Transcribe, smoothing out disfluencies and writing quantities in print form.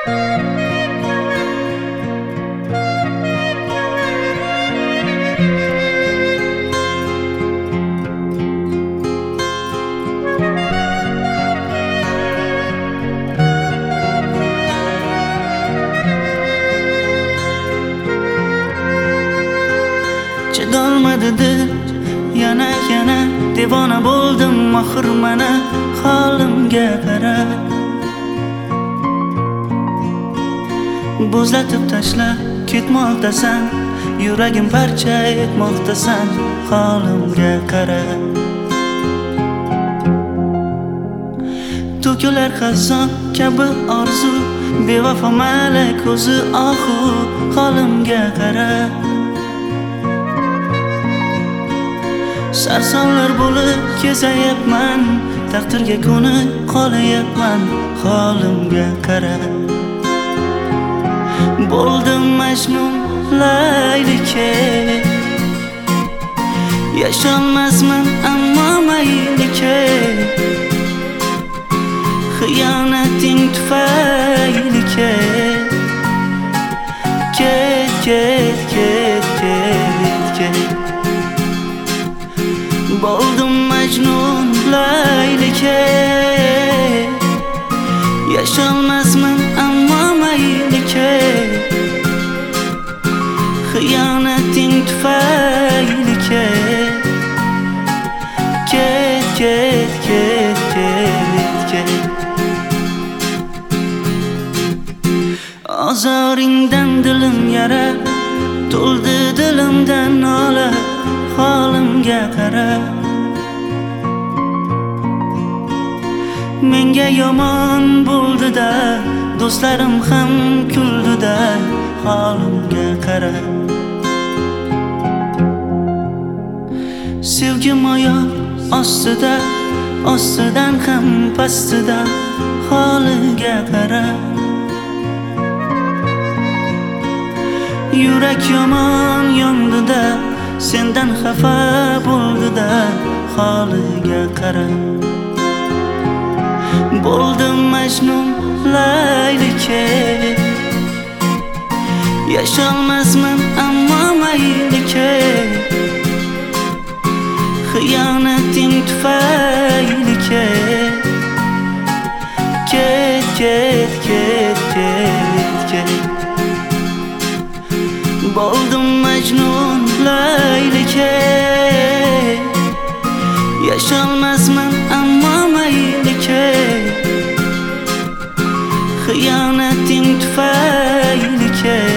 Chidolmadi dil yana devona bo'ldim oxir mana holimga qara. Bo'zlatib tashla ketmoqdasan, yuragim parcha etmoqdasan, holimga qara. To'kilar xazon kabi orzu, bevafo malak o'zi ohu, holimga qara. Sarsonlar bo'lib kezayapman, taqdirga ko'nib qolayapman, holimga qara. Bo'ldim Majnun laylike, yasholmasman ammo maylike. Xiyonating tufayli ket, ket, ket, ket, ket, ket. Bo'ldim Majnun laylike, yasholmasman ammo maylike. Xiyonating tufayli ket, ket, ket, ket, ket, ket. Ozoringdan dilim yara, to'ldi dilimdan nola, holimga qara. Menga yomon bo'ldi-da, do'stlarim ham kuldi-da, holimga qara. Sevgim oyoq ostida, ostidan ham pastida, holiga qara. Yurak yomon yondi-da, sendan xafa bo'ldi-da, holiga qara. Bo'ldim Majnun laylike, yasholmasman ammo maylike. Xiyonating tufayli ket, ket, ket, ket, ket, ket. Bo'ldim Majnun laylike, yasholmasman ammo maylike. Xiyonating tufayli ket.